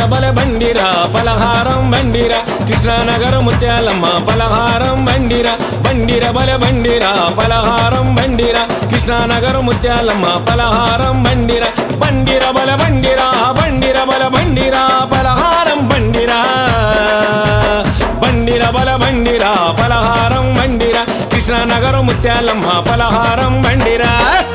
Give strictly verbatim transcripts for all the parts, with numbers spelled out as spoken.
బల బండిరా పలహారం బండిరా కృష్ణానగర్ ముత్యాలమ్మ పలహారం బండిరా బండిర బల బండిరా పలహారం బండిరా కృష్ణానగర్ ముత్యాలమ్మ పలహారం బండిరా బండిర బల బండిరా బండిర బల బండిరా పలహారం బండిరా బండిర బల బండిరా పలహారం బండిరా కృష్ణానగర్ ముత్యాలమ్మ పలహారం బండిరా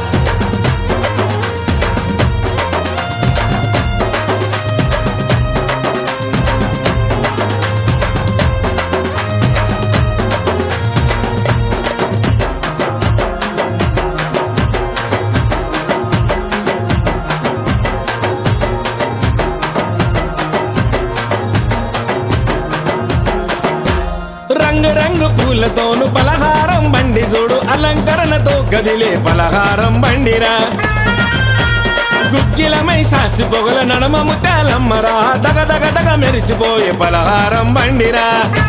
రంగు రంగు పూలతోను పలహారం బండి చూడు అలంకరణతో కదిలే పలహారం బండిరా గుగ్గిలమై సాసి పొగల నడమ ముత్యాలమ్మరా దగ దగ దగ మెరిసిపోయే పలహారం బండిరా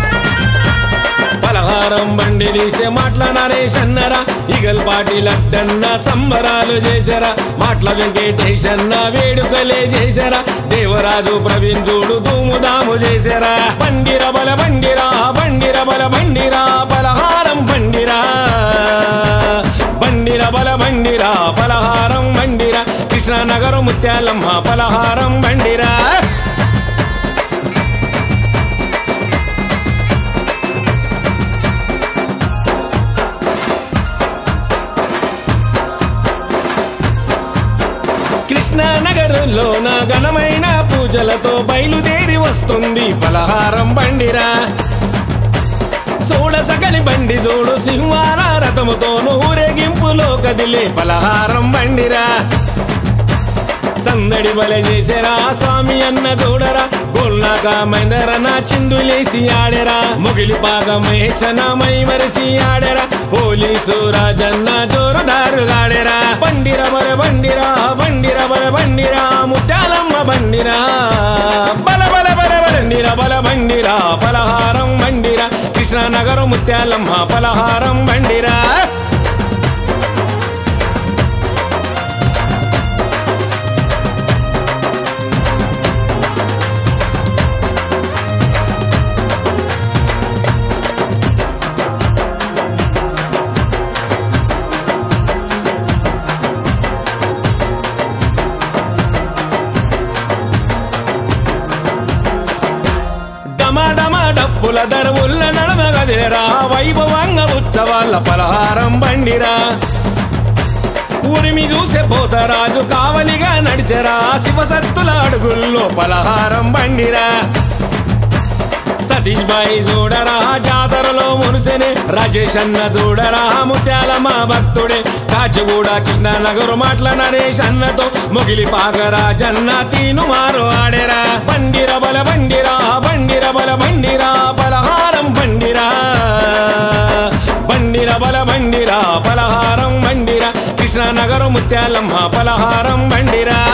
పలహారం బండి తీసే మాటల నరేష్ అన్నరా ఈగల్ పాటి లడ్డన్న సంబరాలు చేశారా మాటల వెంకటేశన్న వేడుకలే చేశారా దేవరాజు ప్రవీణ్ చూడు ధూముదాము చేశారా బండిర బల బండిరా బండిర బల బండిరా పలహారం బండిరా బండిర బల బండిరా పలహారం బండిరా కృష్ణానగర్ ముత్యాలమ్మ పలహారం బండిరా కృష్ణానగర్లోన ఘనమైన పూజలతో బయలుదేరి వస్తుంది పలహారం బండిరా చూడ సకలి బండి చూడు సింహాల రథముతోను ఊరేగింపులో కదిలే పలహారం బండిరా సందడి బల చేసేరా స్వామి అన్న చూడరా గోల్నాక మైందరన చిందులేసి ఆడెరా ముగిలి పాగ మహేశన మై మరిచి ఆడెరా పోలీసు రాజన్న జోరుదారుగాడెరా బండిర బల బండిరా బండిర బల బండిరా ముత్యాలమ్మ బండిరా బల బల బల బండిర బల బండిరా పలహారం బండిరా కృష్ణానగర్ ముత్యాలమ్మ పలహారం బండిరా డప్పుల దరువుల్ల నడమ గదిరా వైభవంగ ఉత్సవాల పలహారం బండిరా ఉరిమి చూసే పోతరాజు కావలిగా నడిచెరా శివసత్తుల అడుగుల్లో పలహారం బండిరా సతీష్ బాయి చూడరా జాతరలో మురిసెనే రాజేష్ అన్న చూడరా ముత్యాలమ్మ భక్తుడే కాచిగూడ కృష్ణానగర్ మాటల నరేష్ అన్నతో ముగిలి పాగరాజన్న తీను మారు ఆడెరా బండిర బల బండిరా బండిర బల బండిరా పలహారం బండిరా బండిర బల బండిరా పలహారం బండిరా కృష్ణానగర్ ముత్యాలమ్మ పలహారం బండిరా